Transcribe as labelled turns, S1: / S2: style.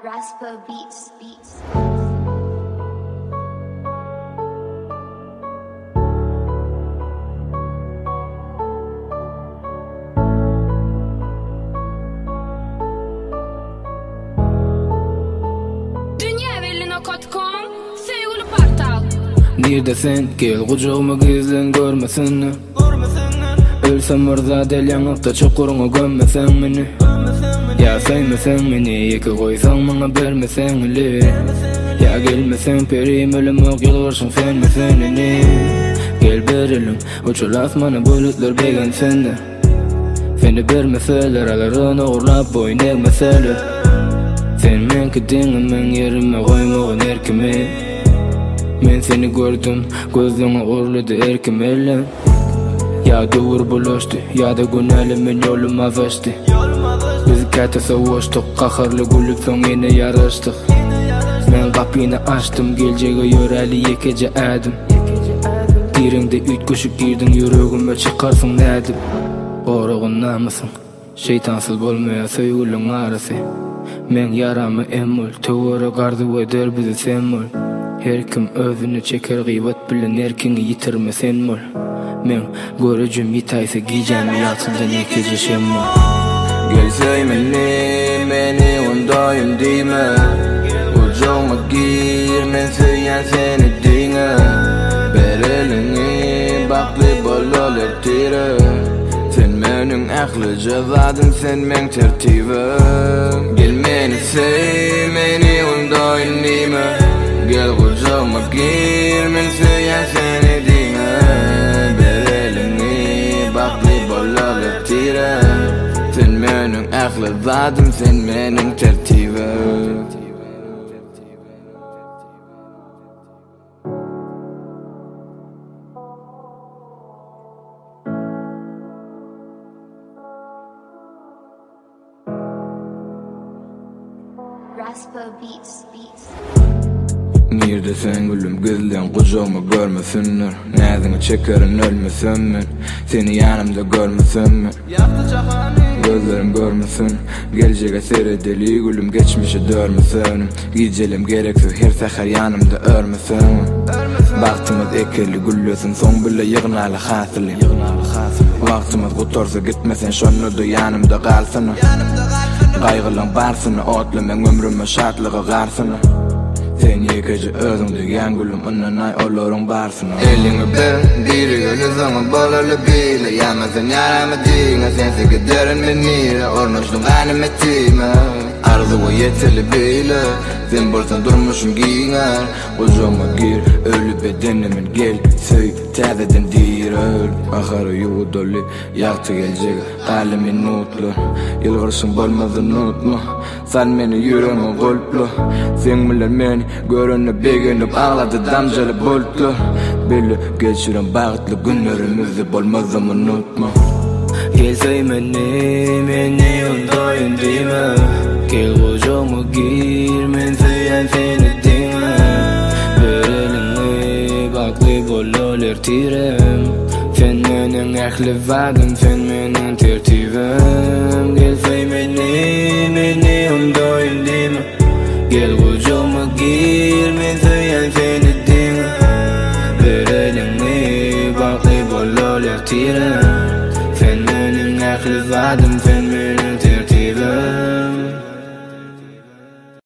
S1: Raspo Beats.
S2: Neredesin? Gel kucağıma gizlen görmesin. Ölsem orada del yanıkta çukuruna gömmesen meni. Ya sevmesen meni, iki koysan bana vermesen ili. Ya gelmesen perim ölüm ok yalvarsın sen mesenini. Gel verelim uçur asmana bulutlar beğen sende. Seni vermeseler alarını uğrap boyun egmeseler. Sen men gidin men yerime koymağın erkime. Men seni gördüm, gözüne uğurladı erkim elle. Ya doğru bulaştı, ya da günelimin yoluma açtı. Biz kate savaştık, kaharlı gülüp son yine yarıştık. Men kapını açtım, geleceğe yöreli yekece adım. Dirinde üç kuşuk girdin, yüreğime çıkarsın nedim. Oruğun namasın, şeytansız bolmaya söygülün arası. Men yaramı emmol, tövürü gardı eder bizi semmol. Her kim özünü çeker gıybat bilen erkini yitirmesen mol. Men görücüm yitaysa giyeceğim yatıldan yekece şemmol.
S3: Gel söymeni, meni ondayım diyme. Ucağıma gir, men söyleyen seni dinle. Berelini baklı bolol ertire. Sen menin aklı cevadın, sen men tertibe. Gel meni sey, meni ondayım diyme. Gel kucağıma gir, men söyleyen seni dinle. Berelini baklı bolol ertire. Sen menin aklı vadım, sen menin tertibe.
S1: Raspo Beats.
S3: Neredesin gülüm gizlen kucağıma görmesinler. Nezini çekerin ölmesin men. Seni yanımda görmesin men. Gözlerim görmesin. Geleceğe seyredeli gülüm geçmişe dörmesin. Giyeceğim gereksiz her seher yanımda örmesin. Vaktimiz ekeli güllesin, son bile yığınalı hasılı. Vaktimiz kutursa gitmesin, şonu da yanımda kalsın. Kaygılan barsın, otlu men ömrüme şartlığı garsın. Sen yekece özüngde gen gülüm, ınanay olorun barsın. Elini ben, diri gönü zaman bolalı bile. Yamasen yaramı dinle, sense giderin menire. Ornaştın ganım etime, arzu o yeteli bile. Sen bolsan durmuşum giyinger. Kucağıma gir, ölü bedenimin gel. Söy, tezeden dir öl. Ahara yuvu dolu, yaktı gelecek halimin mutlu. Yılgırsın bolmazı unutma. Sal meni yüreğime golplu. Sen bilir meni görünüp beğenip ağladı damcalı bulutlu. Böyle geçiren bağıtlı günlerimizi bolmazım unutma.
S2: Gel söymeni, meni ondayım diyme. Gel kucağıma gir, men söyleyen seni dinle. Berelini baklı bolol ertirem. Sen menin aklı vadım, sen menin tertibim. Gel söymeni, meni ondayım diyme. Gel kucağıma gir, men söyleyen seni dinle. Berelini baklı bolol ertirem. Sen menin aklı vadım, sen